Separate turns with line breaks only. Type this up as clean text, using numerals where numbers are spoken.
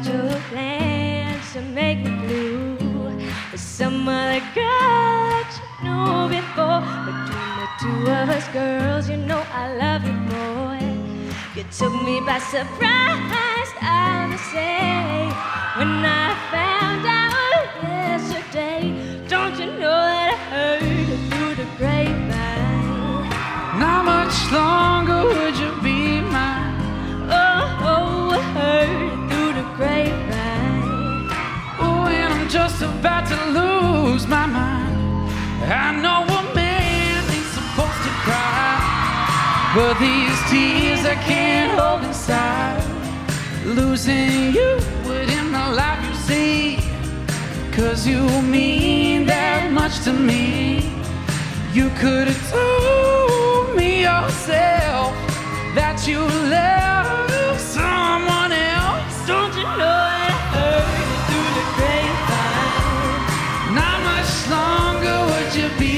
about your plans to make me blue. There's some other girl that you knew before. Between the two of us girls, you know I love you more. You took me by surprise, I would say, when I found out yesterday. Don't you know that I heard it through the grapevine?
Not much longer would you be mine.
Oh, I heard it through the grapevine.
Oh, and I'm just about to lose my mind. I know a man ain't supposed to cry, but these tears I can't hold inside. Losing you within the life you see, 'cause you mean that much to me. You could have told me yourself that you love someone else.
Don't you know that I heard it through the grapevine?
Not much longer would you be